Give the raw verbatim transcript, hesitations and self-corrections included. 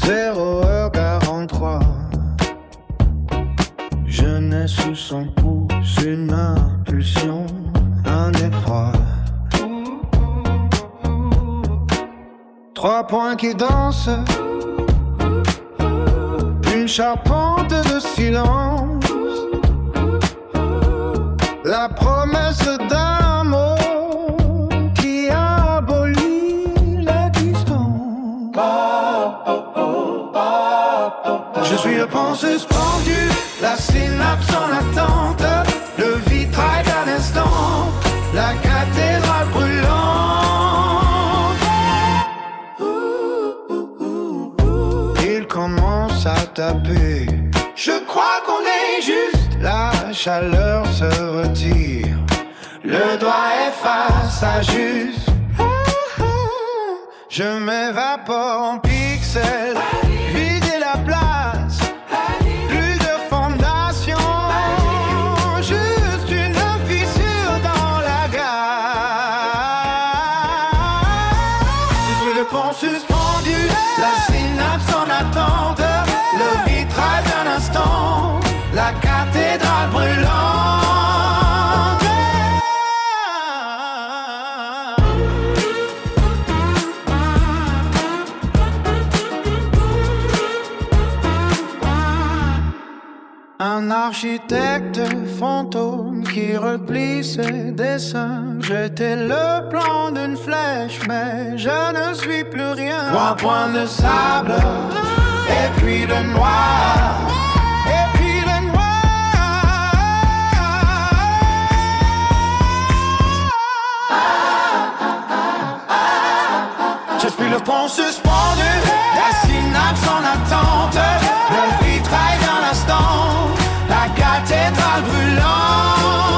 zéro heure quarante-trois. Jeunesse sous son pouce, une impulsion, un effroi. Trois points qui dansent, une charpente de silence, la promesse d'un mot qui abolit la distance. Je suis le pont suspendu, la synapse en attente, le vitrail d'un instant, la cathédrale brûlante. Il commence à taper, je crois qu'on est juste. La chaleur se retire, le doigt efface, s'ajuste. Je m'évapore en pixels, vider la place, plus de fondation, juste une fissure dans la glace. Je suis le pont suspendu, la synapse en attente, le vitrail d'un instant, la cathédrale brûlante. Un architecte fantôme qui replie ses dessins. J'étais le plan d'une flèche, mais je ne suis plus rien. Trois points de sable, et puis le noir, et puis le noir. Je suis le pont suspendu, la synapse en attente, le vitrail d'un instant, la cathédrale brûlante.